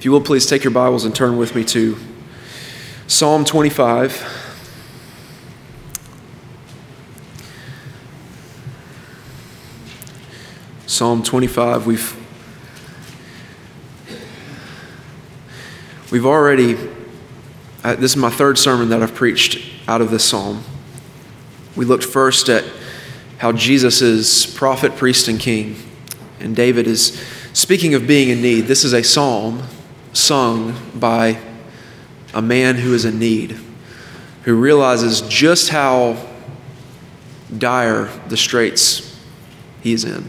If you will, please take your Bibles and turn with me to Psalm 25. Psalm 25. We've already, this is my third sermon that I've preached out of this psalm. We looked first at how Jesus is prophet, priest, and king. And David is speaking of being in need. This is a psalm sung by a man who is in need, who realizes just how dire the straits he is in.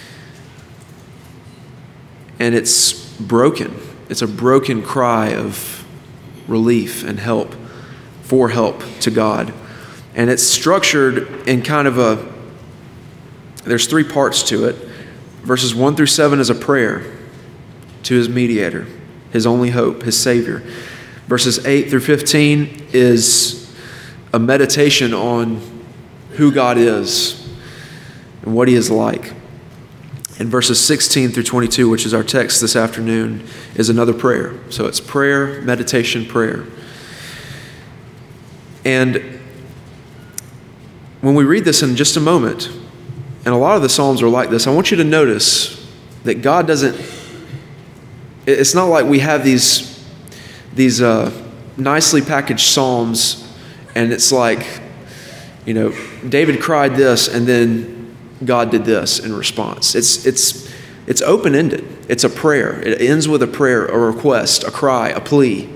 And it's broken. It's a broken cry of relief and help, for help to God. And it's structured in kind of there's three parts to it. Verses 1 through 7 is a prayer to his mediator, his only hope, his Savior. Verses 8 through 15 is a meditation on who God is and what he is like. And verses 16 through 22, which is our text this afternoon, is another prayer. So it's prayer, meditation, prayer. And when we read this in just a moment, and a lot of the Psalms are like this, I want you to notice that God doesn't, it's not like we have these nicely packaged Psalms, and it's like, David cried this, and then God did this in response. It's open-ended. It's a prayer. It ends with a prayer, a request, a cry, a plea.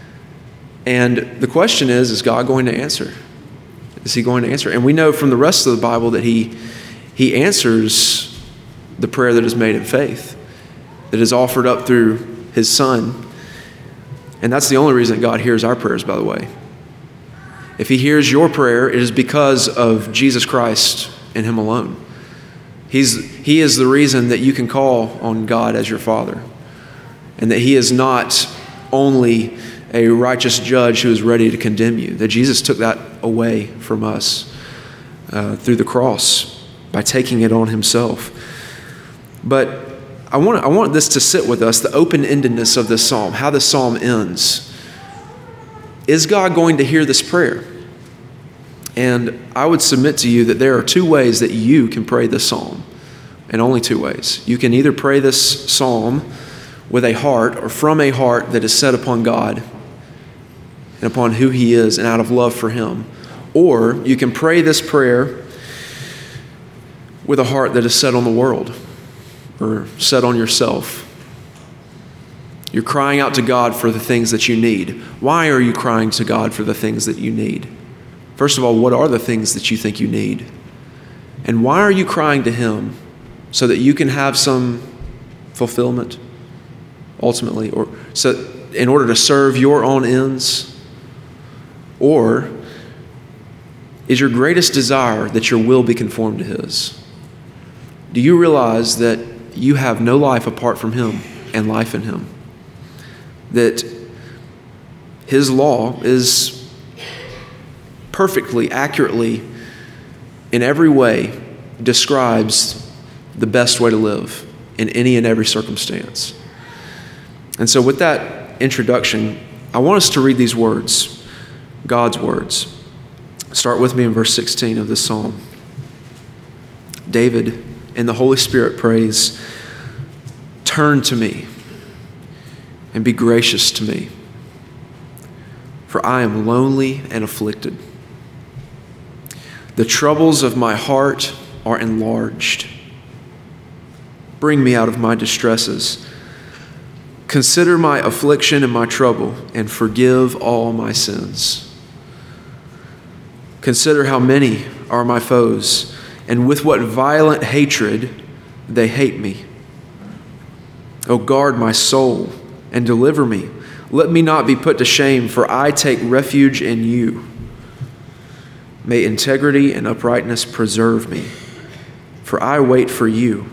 And the question is God going to answer? Is he going to answer? And we know from the rest of the Bible that he answers the prayer that is made in faith, that is offered up through his Son. And that's the only reason God hears our prayers, by the way. If he hears your prayer, it is because of Jesus Christ and him alone. He is the reason that you can call on God as your Father, and that he is not only a righteous judge who is ready to condemn you, that Jesus took that away from us through the cross by taking it on himself. But I want this to sit with us, the open-endedness of this psalm, how this psalm ends. Is God going to hear this prayer? And I would submit to you that there are two ways that you can pray this psalm, and only two ways. You can either pray this psalm with a heart or from a heart that is set upon God and upon who he is and out of love for him. Or you can pray this prayer with a heart that is set on the world or set on yourself. You're crying out to God for the things that you need. Why are you crying to God for the things that you need? First of all, what are the things that you think you need? And why are you crying to him? So that you can have some fulfillment, ultimately, or so in order to serve your own ends? Or is your greatest desire that your will be conformed to his? Do you realize that you have no life apart from him and life in him? That his law is perfectly, accurately, in every way, describes the best way to live in any and every circumstance. And so with that introduction, I want us to read these words, God's words. Start with me in verse 16 of this psalm. David, in the Holy Spirit, prays, "Turn to me and be gracious to me, for I am lonely and afflicted. The troubles of my heart are enlarged. Bring me out of my distresses. Consider my affliction and my trouble, and forgive all my sins. Consider how many are my foes, and with what violent hatred they hate me. O guard my soul and deliver me. Let me not be put to shame, for I take refuge in you. May integrity and uprightness preserve me, for I wait for you.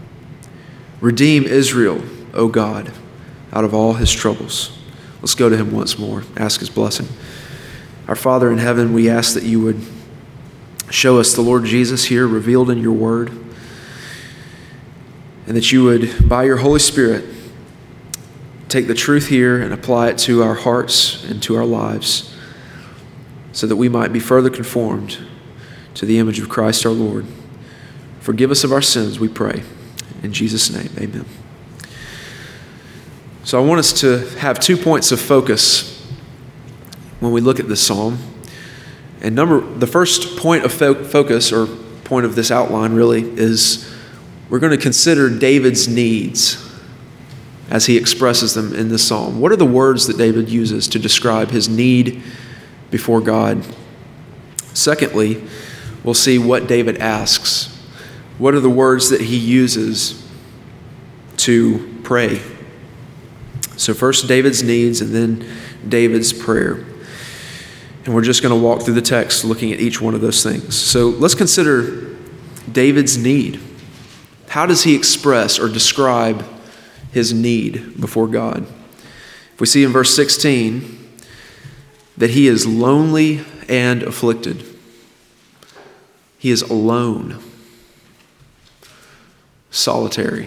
Redeem Israel, O God, out of all his troubles." Let's go to him once more, ask his blessing. Our Father in heaven, we ask that you would show us the Lord Jesus here revealed in your word, and that you would, by your Holy Spirit, take the truth here and apply it to our hearts and to our lives so that we might be further conformed to the image of Christ our Lord. Forgive us of our sins, we pray. In Jesus' name, amen. So I want us to have 2 points of focus when we look at this psalm. And the first point of focus, or point of this outline really, is we're going to consider David's needs as he expresses them in this psalm. What are the words that David uses to describe his need before God? Secondly, we'll see what David asks. What are the words that he uses to pray? So first David's needs and then David's prayer. And we're just going to walk through the text looking at each one of those things. So let's consider David's need. How does he express or describe his need before God? If we see in verse 16 that he is lonely and afflicted. He is alone, solitary.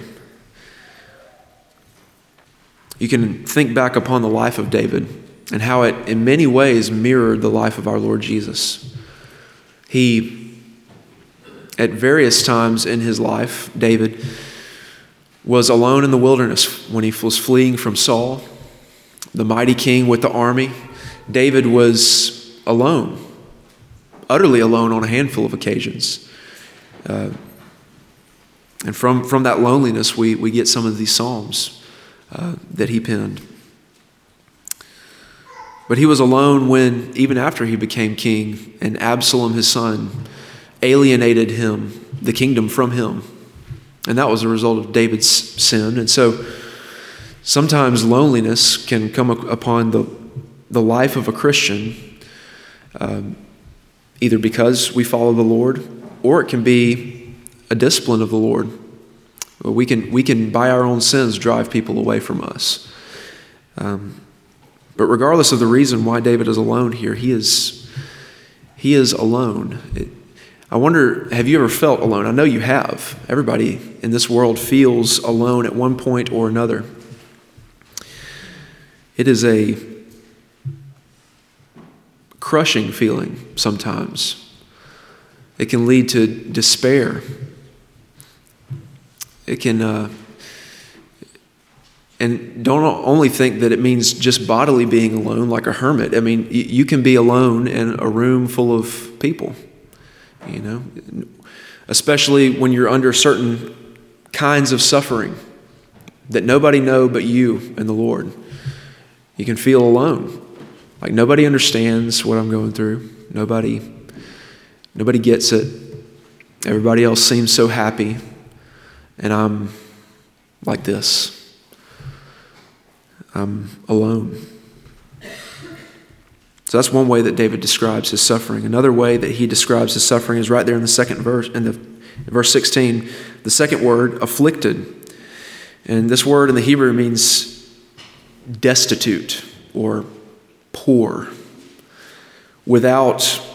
You can think back upon the life of David and how it in many ways mirrored the life of our Lord Jesus. He, at various times in his life, David was alone in the wilderness when he was fleeing from Saul, the mighty king with the army. David was alone, utterly alone on a handful of occasions. And from that loneliness, we get some of these psalms that he penned. But he was alone when, even after he became king, and Absalom, his son, alienated him, the kingdom from him. And that was a result of David's sin. And so sometimes loneliness can come upon the life of a Christian, either because we follow the Lord, or it can be a discipline of the Lord. We can by our own sins drive people away from us. But regardless of the reason why David is alone here, he is alone. I wonder, have you ever felt alone? I know you have. Everybody in this world feels alone at one point or another. It is a crushing feeling sometimes. It can lead to despair. It can, and don't only think that it means just bodily being alone like a hermit. I mean, you can be alone in a room full of people, you know, especially when you're under certain kinds of suffering that nobody know but you and the Lord. You can feel alone, like nobody understands what I'm going through. Nobody gets it. Everybody else seems so happy, and I'm like this. I'm alone. So that's one way that David describes his suffering. Another way that he describes his suffering is right there in the second verse, in verse 16. The second word, afflicted. And this word in the Hebrew means destitute or poor, without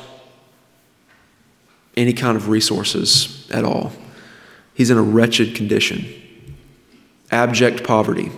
any kind of resources at all. He's in a wretched condition, abject poverty.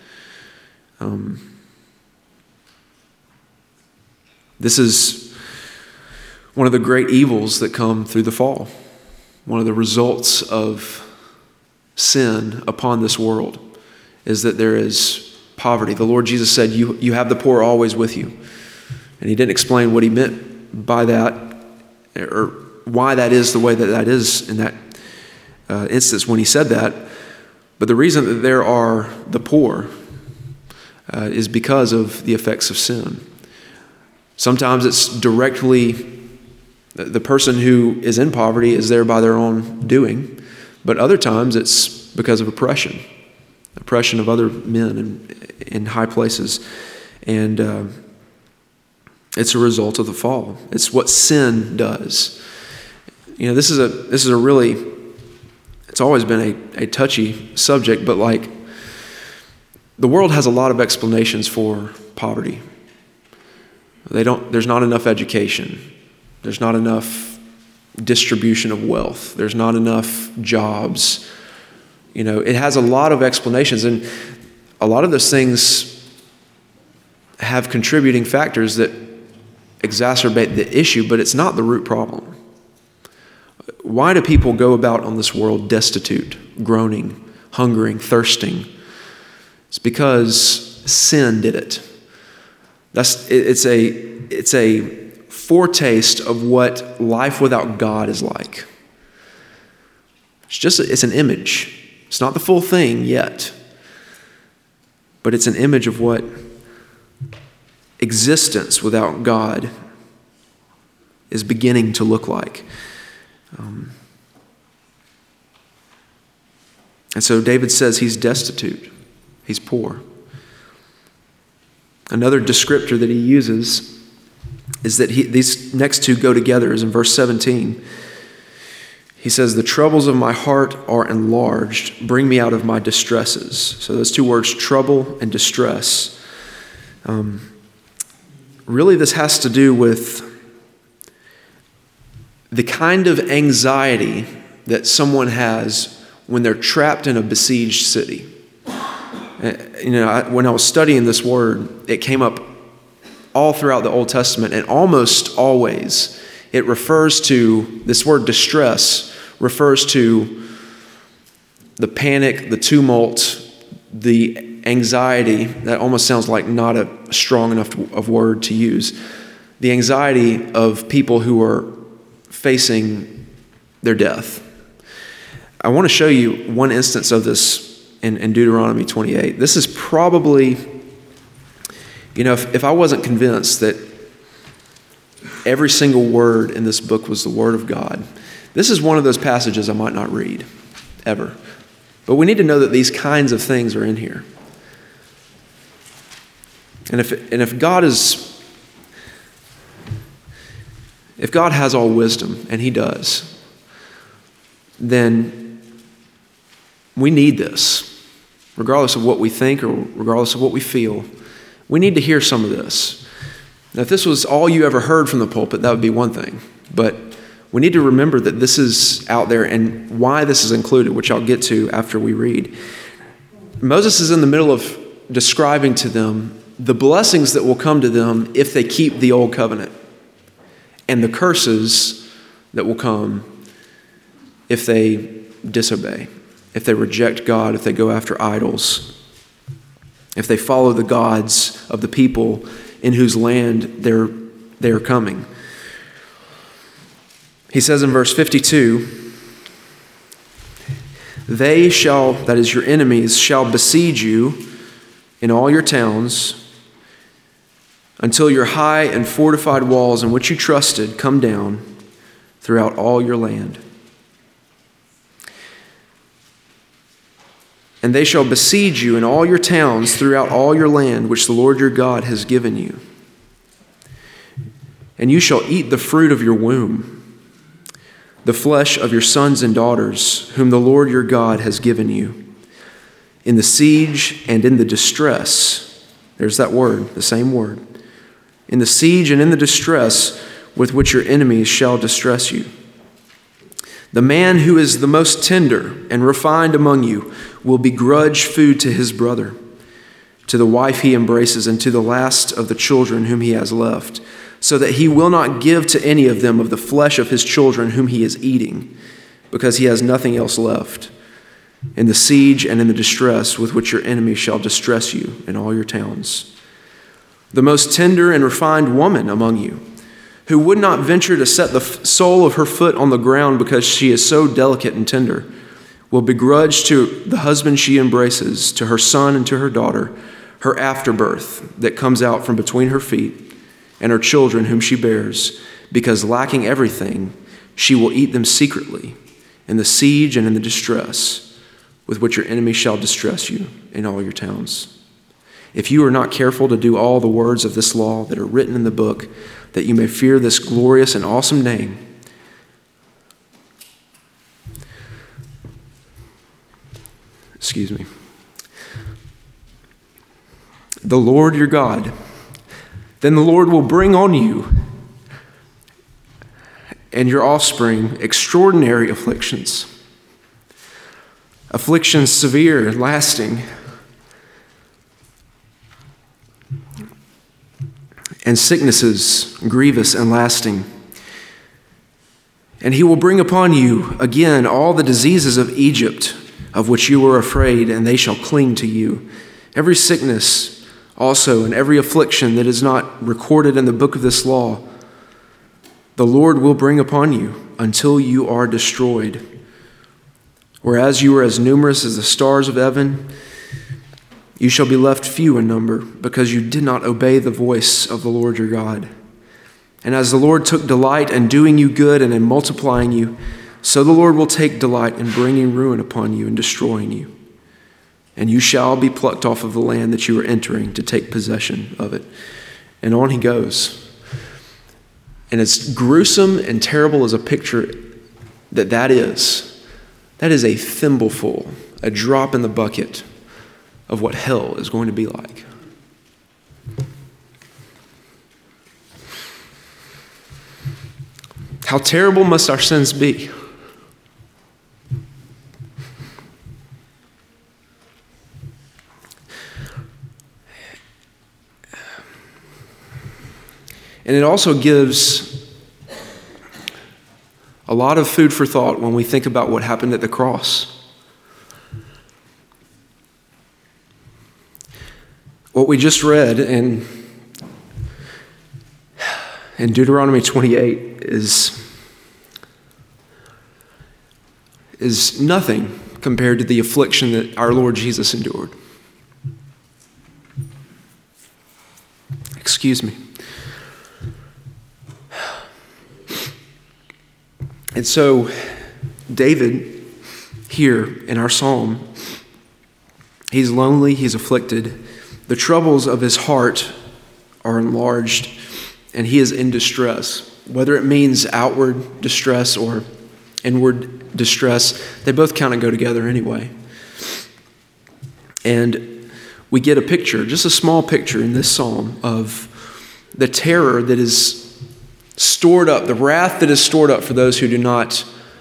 This is one of the great evils that come through the fall, one of the results of sin upon this world is that there is poverty. The Lord Jesus said, you have the poor always with you. And he didn't explain what he meant by that or why that is the way that is in that instance when he said that. But the reason that there are the poor is because of the effects of sin. Sometimes it's directly, the person who is in poverty is there by their own doing, but other times it's because of oppression of other men in high places. And it's a result of the fall. It's what sin does. You know, this is a really, it's always been a touchy subject, but like, the world has a lot of explanations for poverty. There's not enough education. There's not enough distribution of wealth. There's not enough jobs. You know, it has a lot of explanations, and a lot of those things have contributing factors that exacerbate the issue, but it's not the root problem. Why do people go about on this world destitute, groaning, hungering, thirsting? It's because sin did it. It's a foretaste of what life without God is like. It's an image. It's not the full thing yet, but it's an image of what existence without God is beginning to look like. And so David says he's destitute. He's poor. Another descriptor that he uses is that these next two go together, is in verse 17. He says, the troubles of my heart are enlarged. Bring me out of my distresses. So those two words, trouble and distress. Really, this has to do with the kind of anxiety that someone has when they're trapped in a besieged city. When I was studying this word, it came up all throughout the Old Testament, and almost always it refers to, this word distress refers to the panic, the tumult, the anxiety. That almost sounds like not a strong enough of word to use. The anxiety of people who are facing their death. I want to show you one instance of this in Deuteronomy 28. This is probably, if I wasn't convinced that every single word in this book was the Word of God, this is one of those passages I might not read, ever. But we need to know that these kinds of things are in here. And if God has all wisdom, and He does, then we need this. Regardless of what we think or regardless of what we feel, we need to hear some of this. Now, if this was all you ever heard from the pulpit, that would be one thing. But we need to remember that this is out there and why this is included, which I'll get to after we read. Moses is in the middle of describing to them the blessings that will come to them if they keep the old covenant, and the curses that will come if they disobey, if they reject God, if they go after idols, if they follow the gods of the people in whose land they are coming. He says in verse 52, they shall, that is your enemies, shall besiege you in all your towns until your high and fortified walls in which you trusted come down throughout all your land. And they shall besiege you in all your towns throughout all your land, which the Lord your God has given you. And you shall eat the fruit of your womb, the flesh of your sons and daughters, whom the Lord your God has given you. In the siege and in the distress, there's that word, the same word. In the siege and in the distress with which your enemies shall distress you. The man who is the most tender and refined among you will begrudge food to his brother, to the wife he embraces, and to the last of the children whom he has left, so that he will not give to any of them of the flesh of his children whom he is eating, because he has nothing else left. In the siege and in the distress with which your enemies shall distress you in all your towns. The most tender and refined woman among you, who would not venture to set the sole of her foot on the ground because she is so delicate and tender, will begrudge to the husband she embraces, to her son and to her daughter, her afterbirth that comes out from between her feet, and her children whom she bears, because lacking everything, she will eat them secretly in the siege and in the distress with which your enemy shall distress you in all your towns. If you are not careful to do all the words of this law that are written in the book, that you may fear this glorious and awesome name, the Lord your God, then the Lord will bring on you and your offspring extraordinary afflictions severe and lasting, and sicknesses grievous and lasting. And he will bring upon you again all the diseases of Egypt, of which you were afraid, and they shall cling to you. Every sickness also and every affliction that is not recorded in the book of this law, the Lord will bring upon you until you are destroyed. Whereas you are as numerous as the stars of heaven, you shall be left few in number, because you did not obey the voice of the Lord your God. And as the Lord took delight in doing you good and in multiplying you, so the Lord will take delight in bringing ruin upon you and destroying you. And you shall be plucked off of the land that you are entering to take possession of it. And on he goes. And as gruesome and terrible as a picture that is a thimbleful, a drop in the bucket of what hell is going to be like. How terrible must our sins be? And it also gives a lot of food for thought when we think about what happened at the cross. What we just read in Deuteronomy 28 is nothing compared to the affliction that our Lord Jesus endured. Excuse me. And so David, here in our psalm, he's lonely, he's afflicted. The troubles of his heart are enlarged, and he is in distress. Whether it means outward distress or inward distress, they both kind of go together anyway. And we get a picture, just a small picture in this psalm of the terror that is stored up, the wrath that is stored up for those who do not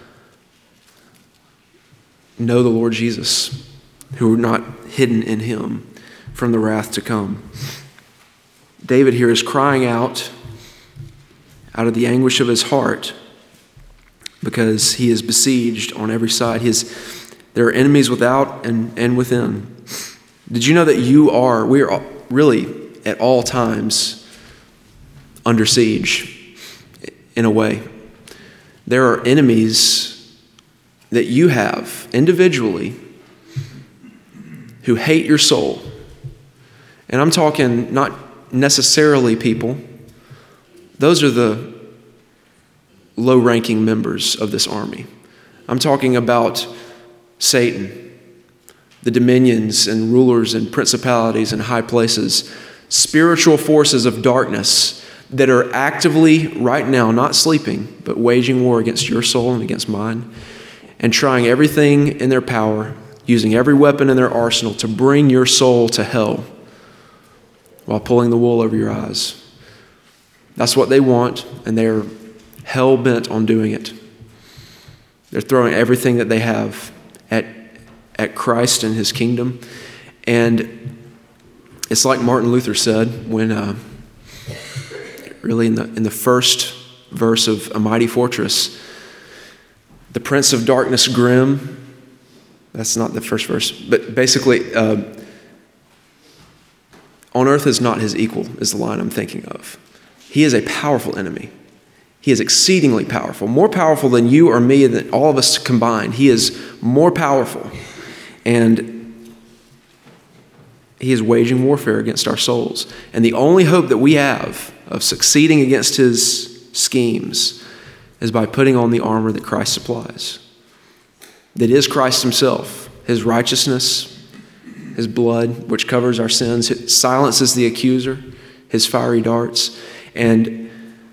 know the Lord Jesus, who are not hidden in him from the wrath to come. David here is crying out of the anguish of his heart because he is besieged on every side. There are enemies without and within. Did you know that we are really at all times under siege in a way? There are enemies that you have individually who hate your soul. And I'm talking not necessarily people. Those are the low-ranking members of this army. I'm talking about Satan, the dominions and rulers and principalities and high places, spiritual forces of darkness that are actively, right now, not sleeping, but waging war against your soul and against mine, and trying everything in their power, using every weapon in their arsenal to bring your soul to hell while pulling the wool over your eyes. That's what they want, and they're hell-bent on doing it. They're throwing everything that they have at Christ and his kingdom. And it's like Martin Luther said when really in the first verse of A Mighty Fortress, the prince of darkness grim, that's not the first verse, but basically, on earth is not his equal, is the line I'm thinking of. He is a powerful enemy. He is exceedingly powerful, more powerful than you or me, than all of us combined. He is more powerful. And he is waging warfare against our souls. And the only hope that we have of succeeding against his schemes is by putting on the armor that Christ supplies. That is Christ himself, his righteousness, his blood, which covers our sins, it silences the accuser, his fiery darts, and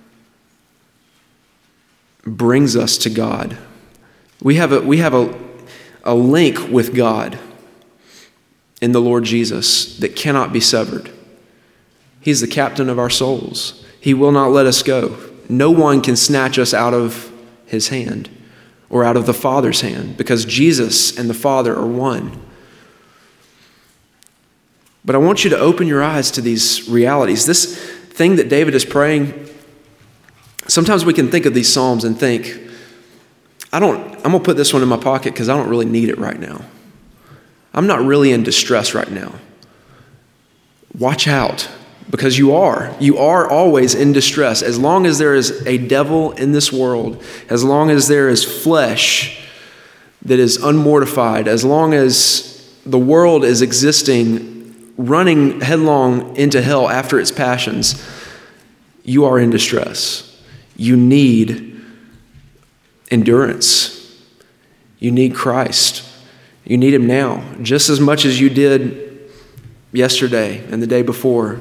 brings us to God. We have a link with God in the Lord Jesus that cannot be severed. He's the captain of our souls. He will not let us go. No one can snatch us out of his hand or out of the Father's hand, because Jesus and the Father are one. But I want you to open your eyes to these realities. thing that David is praying, sometimes we can think of these Psalms and think, I'm going to put this one in my pocket because I don't really need it right now. I'm not really in distress right now. Watch out, because you are. You are always in distress. As long as there is a devil in this world, as long as there is flesh that is unmortified, as long as the world is existing, running headlong into hell after its passions, you are in distress. You need endurance. You need Christ. You need him now, just as much as you did yesterday and the day before.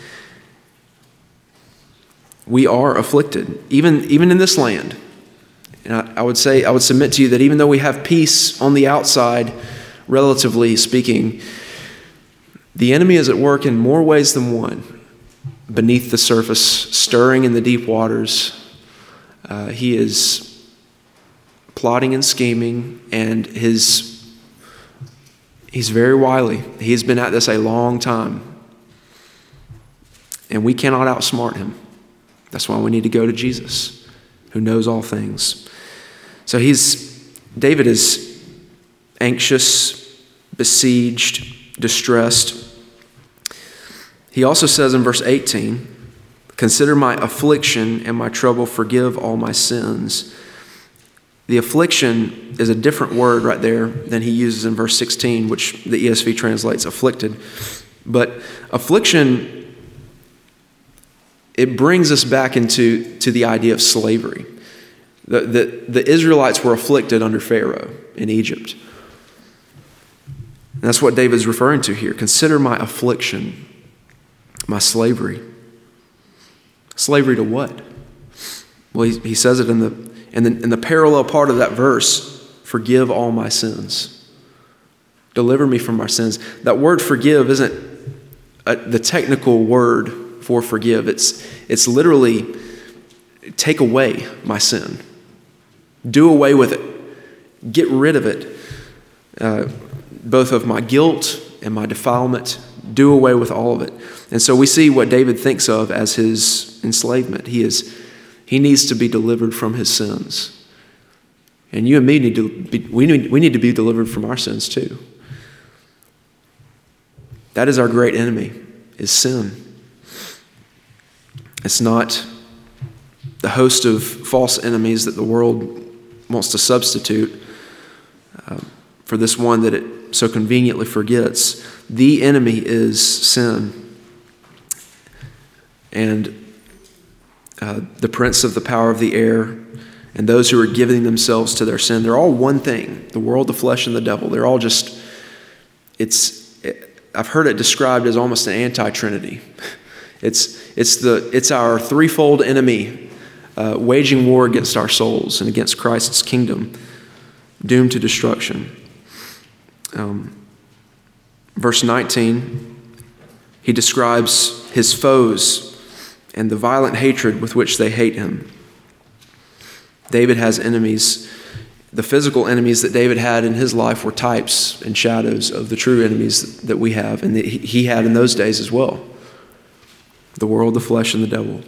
We are afflicted, even in this land. And I would submit to you that even though we have peace on the outside, relatively speaking, the enemy is at work in more ways than one. Beneath the surface, stirring in the deep waters, he is plotting and scheming, and he's very wily. He's been at this a long time, and we cannot outsmart him. That's why we need to go to Jesus, who knows all things. So David is anxious, besieged, distressed. He also says in verse 18, "Consider my affliction and my trouble, forgive all my sins." The affliction is a different word right there than he uses in verse 16, which the ESV translates afflicted. But affliction, it brings us back into the idea of slavery. The Israelites were afflicted under Pharaoh in Egypt. And that's what David's referring to here. Consider my affliction, my slavery. Slavery to what? Well, he says it in the parallel part of that verse, forgive all my sins. Deliver me from my sins. That word forgive isn't the technical word for forgive. It's literally take away my sin. Do away with it. Get rid of it. Both of my guilt and my defilement. Do away with all of it. And so we see what David thinks of as his enslavement. He needs to be delivered from his sins. And you and me need to be delivered from our sins too. That is our great enemy, is sin. It's not the host of false enemies that the world wants to substitute for this one that it so conveniently forgets. The enemy is sin. And the prince of the power of the air and those who are giving themselves to their sin, they're all one thing. The world, the flesh, and the devil. They're all just, I've heard it described as almost an anti-Trinity. It's our threefold enemy waging war against our souls and against Christ's kingdom, doomed to destruction. Verse 19, he describes his foes and the violent hatred with which they hate him. David has enemies. The physical enemies that David had in his life were types and shadows of the true enemies that we have and that he had in those days as well. The world, the flesh, and the devil.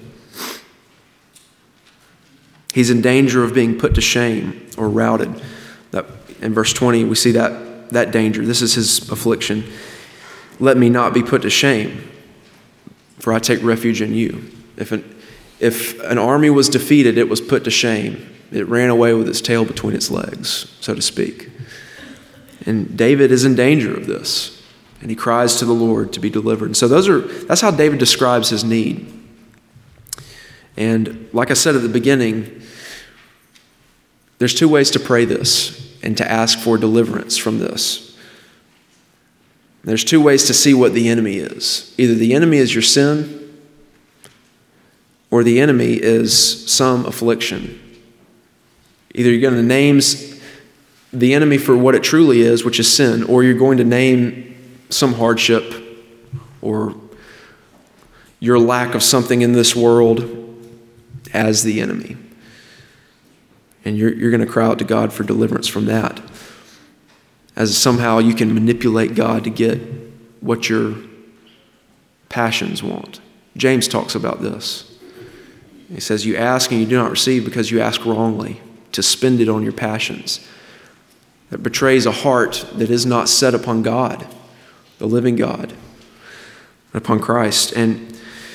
He's in danger of being put to shame or routed. In verse 20, we see that danger. This is his affliction. Let me not be put to shame, for I take refuge in you. If an army was defeated, it was put to shame. It ran away with its tail between its legs, so to speak. And David is in danger of this. And he cries to the Lord to be delivered. And so that's how David describes his need. And like I said at the beginning, there's two ways to pray this and to ask for deliverance from this. There's two ways to see what the enemy is. Either the enemy is your sin, or the enemy is some affliction. Either you're going to name the enemy for what it truly is, which is sin, or you're going to name some hardship or your lack of something in this world as the enemy. And you're going to cry out to God for deliverance from that, as somehow you can manipulate God to get what your passions want. James talks about this. He says, you ask and you do not receive because you ask wrongly, to spend it on your passions. That betrays a heart that is not set upon God, the living God, upon Christ. And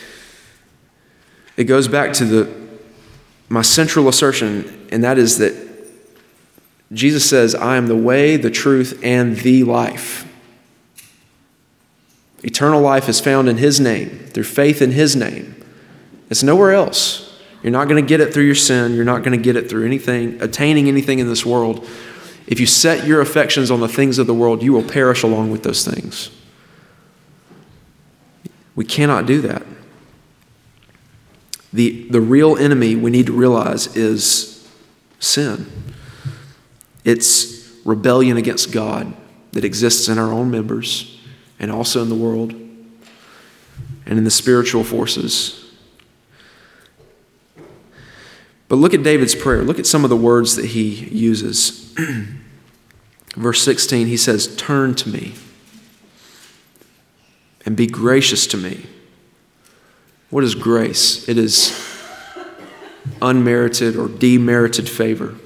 it goes back to my central assertion, and that is that Jesus says, I am the way, the truth, and the life. Eternal life is found in His name, through faith in His name. It's nowhere else. You're not going to get it through your sin. You're not going to get it through attaining anything in this world. If you set your affections on the things of the world, you will perish along with those things. We cannot do that. The real enemy we need to realize is sin. It's rebellion against God that exists in our own members and also in the world and in the spiritual forces. But look at David's prayer. Look at some of the words that he uses. Verse 16, he says, turn to me and be gracious to me. What is grace? It is unmerited or demerited favor.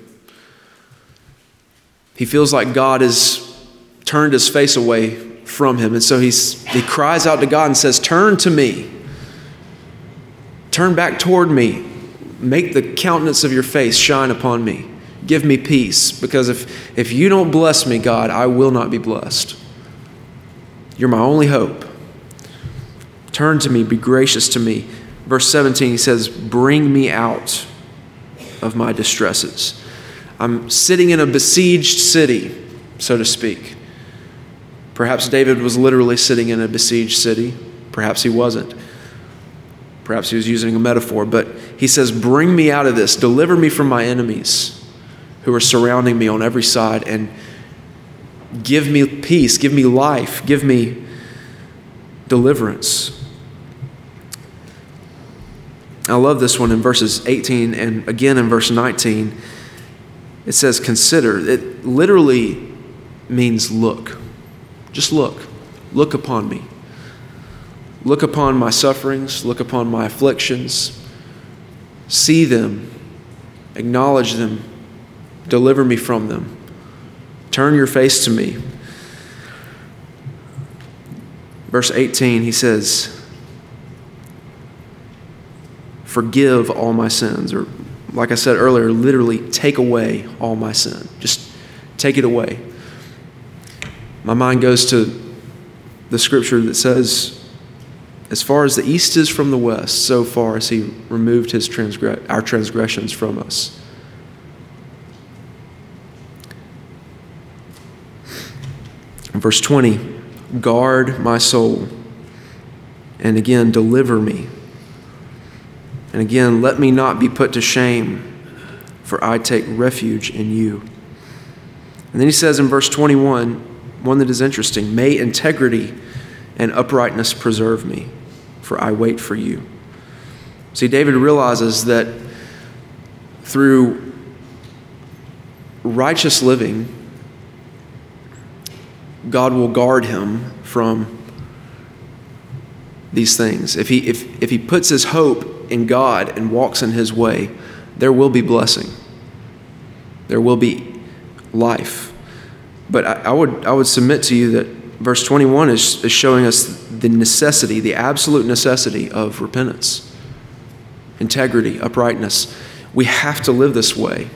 He feels like God has turned His face away from him. And so he cries out to God and says, turn to me. Turn back toward me. Make the countenance of your face shine upon me. Give me peace. Because if you don't bless me, God, I will not be blessed. You're my only hope. Turn to me, be gracious to me. Verse 17, he says, bring me out of my distresses. I'm sitting in a besieged city, so to speak. Perhaps David was literally sitting in a besieged city. Perhaps he wasn't. Perhaps he was using a metaphor. But he says, bring me out of this. Deliver me from my enemies who are surrounding me on every side. And give me peace. Give me life. Give me deliverance. I love this one in verses 18 and again in verse 19. It says, consider. It literally means look. Just look. Look upon me. Look upon my sufferings. Look upon my afflictions. See them. Acknowledge them. Deliver me from them. Turn your face to me. Verse 18, he says, forgive all my sins. Or like I said earlier, literally take away all my sin. Just take it away. My mind goes to the scripture that says, as far as the east is from the west, so far as He removed our transgressions from us. In verse 20, guard my soul. And again, deliver me. And again, let me not be put to shame, for I take refuge in you. And then he says in verse 21, one that is interesting, may integrity and uprightness preserve me, for I wait for you. See, David realizes that through righteous living, God will guard him from these things. If he puts his hope in God and walks in His way, there will be blessing. There will be life. But I would submit to you that verse 21 is showing us the necessity, the absolute necessity of repentance, integrity, uprightness. We have to live this way.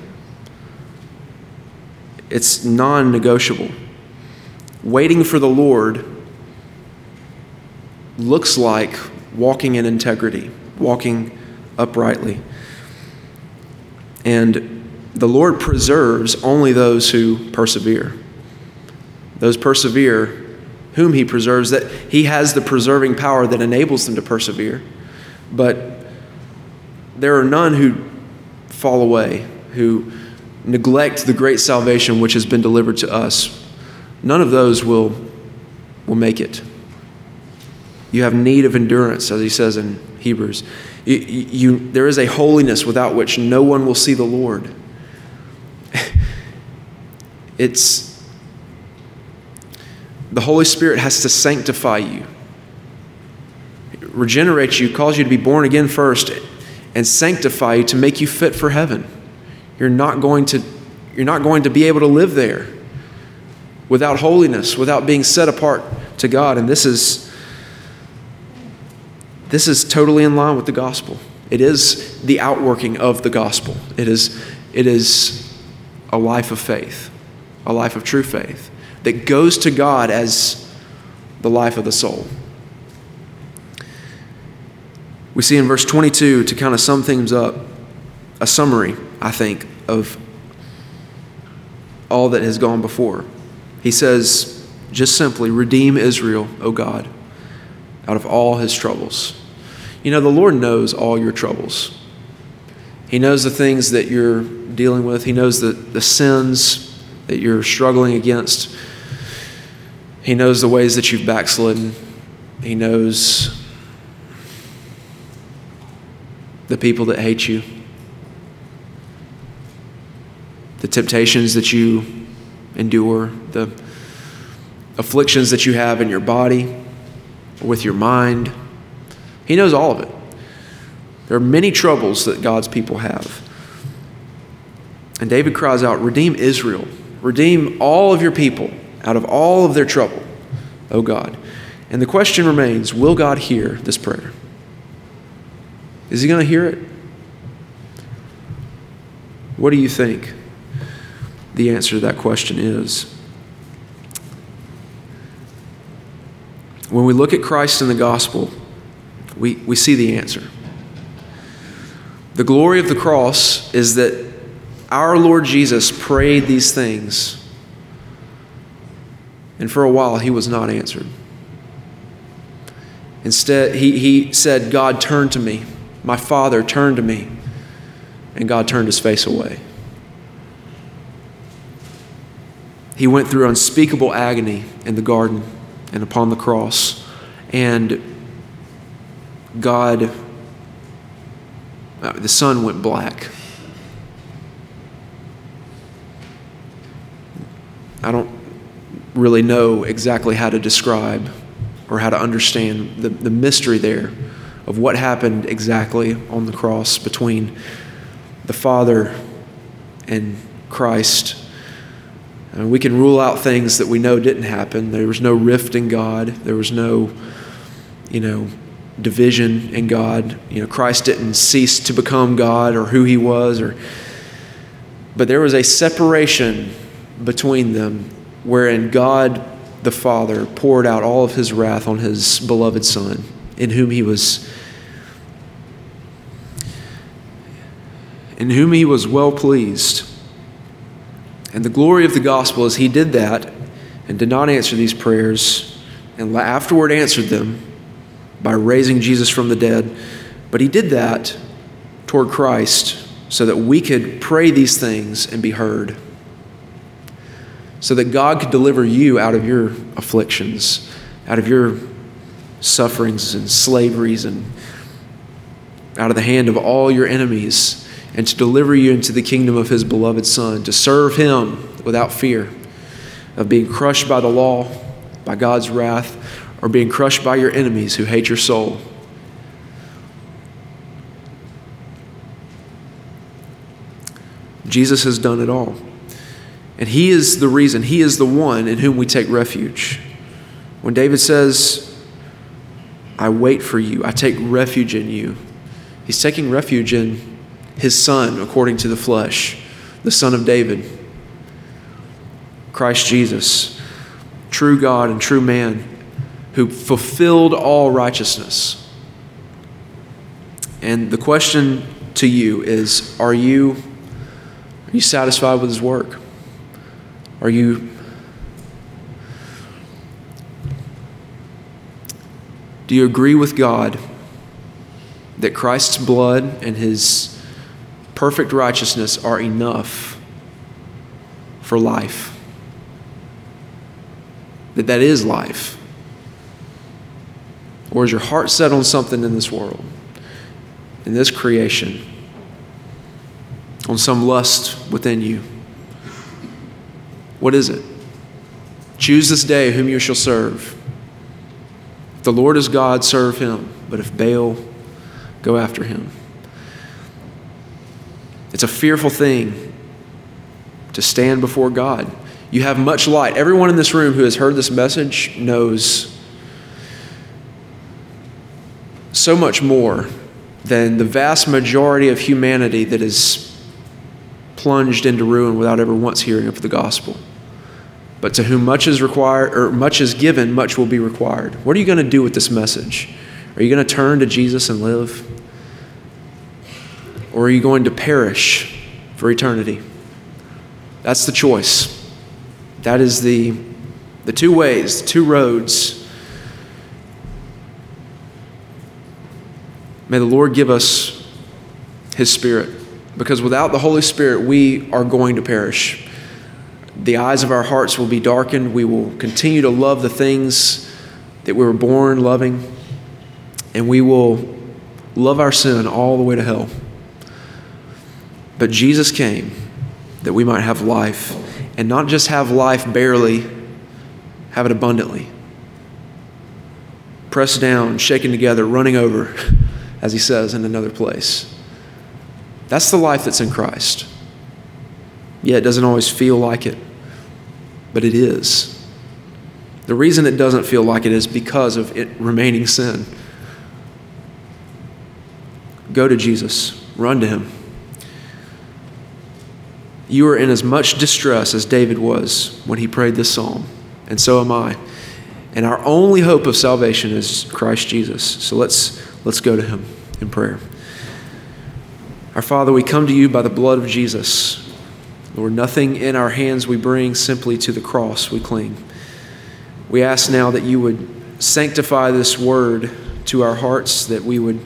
It's non-negotiable. Waiting for the Lord looks like walking in integrity, walking uprightly. And the Lord preserves only those who persevere. Those persevere whom He preserves, that He has the preserving power that enables them to persevere. But there are none who fall away, who neglect the great salvation which has been delivered to us. None of those will make it. You have need of endurance, as he says in Hebrews. There is a holiness without which no one will see the Lord. The Holy Spirit has to sanctify you. regenerate you, cause you to be born again first, and sanctify you to make you fit for heaven. You're not going to be able to live there without holiness, without being set apart to God. And this is totally in line with the gospel. It is the outworking of the gospel. It is a life of faith, a life of true faith that goes to God as the life of the soul. We see in verse 22, to kind of sum things up, a summary, I think, of all that has gone before. He says, just simply, redeem Israel, O God, out of all his troubles. You know, the Lord knows all your troubles. He knows the things that you're dealing with. He knows the sins that you're struggling against. He knows the ways that you've backslidden. He knows the people that hate you, the temptations that you endure, the afflictions that you have in your body, with your mind. He knows all of it. There are many troubles that God's people have. And David cries out, redeem Israel. Redeem all of your people out of all of their trouble, O God. And the question remains, will God hear this prayer? Is he going to hear it? What do you think the answer to that question is? When we look at Christ in the gospel, we see the answer. The glory of the cross is that our Lord Jesus prayed these things, and for a while he was not answered. Instead, he said, God, turn to me. My Father, turn to me. And God turned his face away. He went through unspeakable agony in the garden and upon the cross. And God, the sun went black. I don't really know exactly how to describe or how to understand the mystery there of what happened exactly on the cross between the Father and Christ. And we can rule out things that we know didn't happen. There was no rift in God. There was no, division in God. Christ didn't cease to become God or who he was. But there was a separation between them wherein God the Father poured out all of his wrath on his beloved Son, in whom he was well pleased. And the glory of the gospel is he did that and did not answer these prayers, and afterward answered them by raising Jesus from the dead. But he did that toward Christ so that we could pray these things and be heard, so that God could deliver you out of your afflictions, out of your sufferings and slaveries, and out of the hand of all your enemies, and to deliver you into the kingdom of his beloved Son, to serve him without fear of being crushed by the law, by God's wrath, or being crushed by your enemies who hate your soul. Jesus has done it all. And he is the reason, he is the one in whom we take refuge. When David says, I wait for you, I take refuge in you, he's taking refuge in his Son according to the flesh, the Son of David, Christ Jesus, true God and true man, who fulfilled all righteousness. And the question to you is, are you satisfied with his work? Do you agree with God that Christ's blood and his perfect righteousness are enough for life? That is life? Or is your heart set on something in this world, in this creation, on some lust within you? What is it? Choose this day whom you shall serve. If the Lord is God, serve him. but if Baal, go after him. It's a fearful thing to stand before God. You have much light. Everyone in this room who has heard this message knows so much more than the vast majority of humanity that is plunged into ruin without ever once hearing of the gospel. But to whom much is required, or much is given, much will be required. What are you going to do with this message? Are you going to turn to Jesus and live? Or are you going to perish for eternity? That's the choice. That is the two ways, the two roads. May the Lord give us His Spirit, because without the Holy Spirit, we are going to perish. The eyes of our hearts will be darkened. We will continue to love the things that we were born loving, and we will love our sin all the way to hell. But Jesus came that we might have life, and not just have life barely, have it abundantly. Pressed down, shaken together, running over, as he says in another place. That's the life that's in Christ. Yeah, it doesn't always feel like it, but it is. The reason it doesn't feel like it is because of it remaining sin. Go to Jesus. Run to Him. You are in as much distress as David was when he prayed this psalm, and so am I. And our only hope of salvation is Christ Jesus. So let's go to Him in prayer. Our Father, we come to You by the blood of Jesus. Lord, nothing in our hands we bring, simply to the cross we cling. We ask now that You would sanctify this word to our hearts, that we would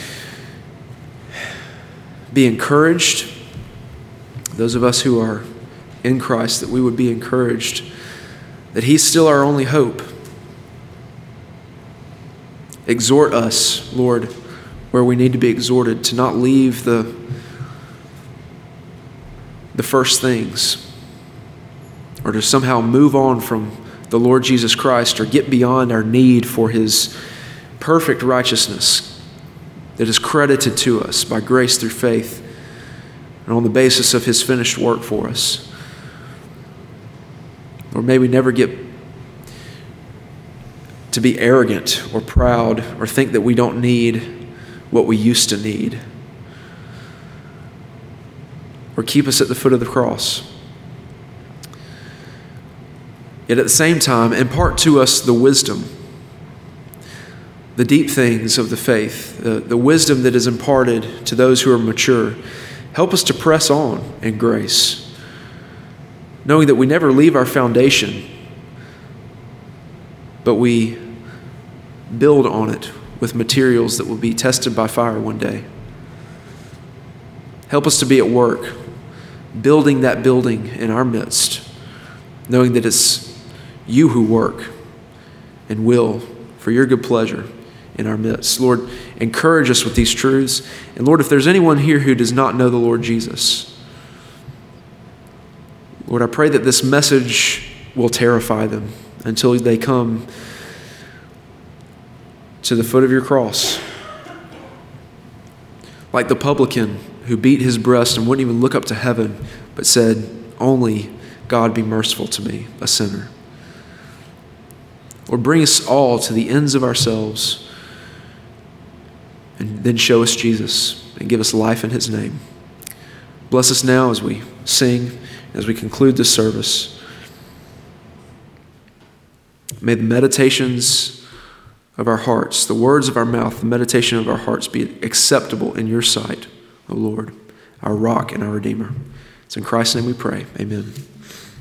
be encouraged. Those of us who are in Christ, that we would be encouraged that He's still our only hope. Exhort us, Lord, where we need to be exhorted, to not leave the first things, or to somehow move on from the Lord Jesus Christ, or get beyond our need for His perfect righteousness that is credited to us by grace through faith, and on the basis of His finished work for us. Or may we never get to be arrogant or proud, or think that we don't need what we used to need. Or keep us at the foot of the cross. Yet at the same time, impart to us the wisdom, the deep things of the faith, the wisdom that is imparted to those who are mature. Help us to press on in grace, knowing that we never leave our foundation, but we build on it with materials that will be tested by fire one day. Help us to be at work, building that building in our midst, knowing that it's You who work and will for Your good pleasure in our midst. Lord, encourage us with these truths. And Lord, if there's anyone here who does not know the Lord Jesus, Lord, I pray that this message will terrify them until they come to the foot of Your cross. Like the publican who beat his breast and wouldn't even look up to heaven, but said, "Only God be merciful to me, a sinner." Lord, bring us all to the ends of ourselves, and then show us Jesus and give us life in His name. Bless us now as we sing, as we conclude this service. May the meditations of our hearts, the words of our mouth, the meditation of our hearts be acceptable in Your sight, O Lord, our rock and our Redeemer. It's in Christ's name we pray. Amen.